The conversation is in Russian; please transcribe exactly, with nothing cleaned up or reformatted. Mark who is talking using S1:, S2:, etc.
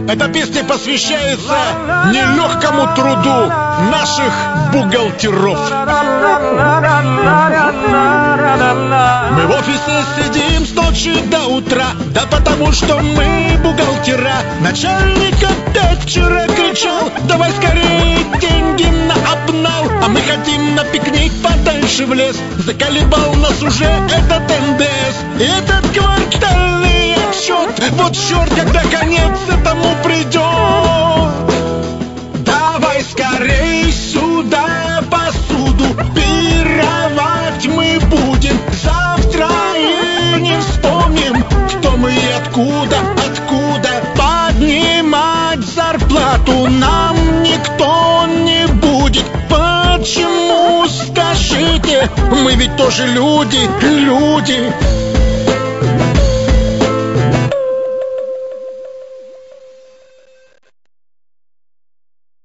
S1: Эта песня посвящается нелегкому труду наших бухгалтеров. Мы в офисе сидим с ночи до утра, да потому что мы бухгалтера. Начальник опять вчера кричал: давай скорее деньги на обнал. А мы хотим на пикник подальше в лес. Заколебал нас уже этот эн дэ эс и этот квартальный отчет. Вот черт, когда конец этому придет. Давай скорей сюда посуду пировать мы будем. Завтра и не вспомним, кто мы и откуда, откуда. Поднимать зарплату нам никто не будет. Почему, скажите, мы ведь тоже люди, люди.